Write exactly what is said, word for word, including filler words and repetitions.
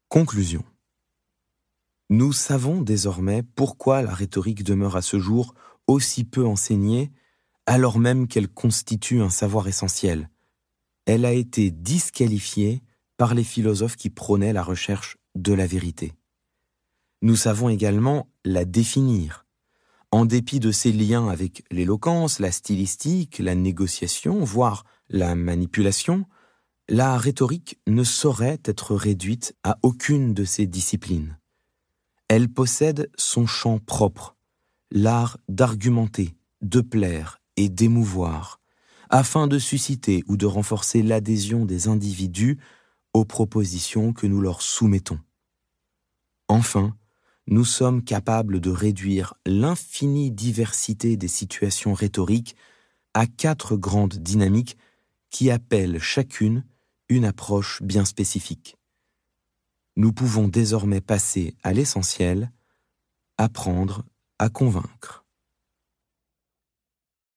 Conclusion. Nous savons désormais pourquoi la rhétorique demeure à ce jour aussi peu enseignée, alors même qu'elle constitue un savoir essentiel. Elle a été disqualifiée par les philosophes qui prônaient la recherche de la vérité. Nous savons également la définir. En dépit de ses liens avec l'éloquence, la stylistique, la négociation, voire la manipulation, la rhétorique ne saurait être réduite à aucune de ces disciplines. Elle possède son champ propre, l'art d'argumenter, de plaire et d'émouvoir, afin de susciter ou de renforcer l'adhésion des individus aux propositions que nous leur soumettons. Enfin, nous sommes capables de réduire l'infinie diversité des situations rhétoriques à quatre grandes dynamiques qui appellent chacune une approche bien spécifique. Nous pouvons désormais passer à l'essentiel, apprendre à convaincre.